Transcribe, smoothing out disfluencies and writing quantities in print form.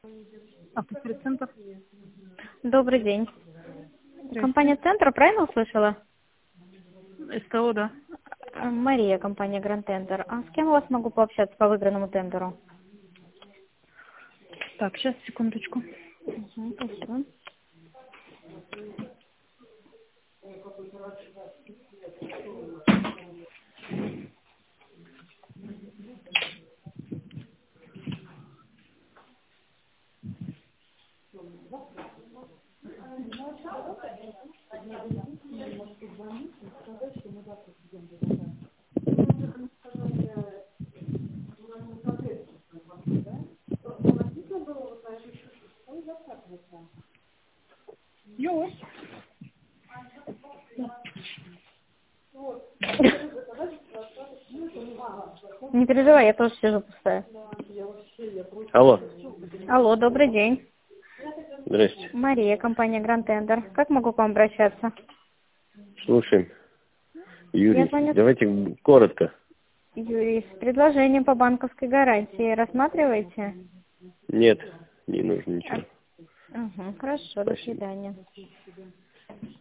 Автоцентр. Добрый день. Компания «Центр», правильно услышала? СТО, да. Мария, компания «Гранд Тендер». А с кем у вас могу пообщаться по выигранному тендеру? Так, сейчас, секундочку. Спасибо. Ёж. Не переживай, я тоже сижу пустая. Алло, Алло, добрый день. здрасте. Мария, компания «Гранд Тендер». Как могу к вам обращаться? Слушаем. Я Юрий, звоню, давайте коротко. Юрий, с предложением по банковской гарантии. Рассматриваете? Нет, не нужно ничего. Хорошо, до Спасибо. свидания.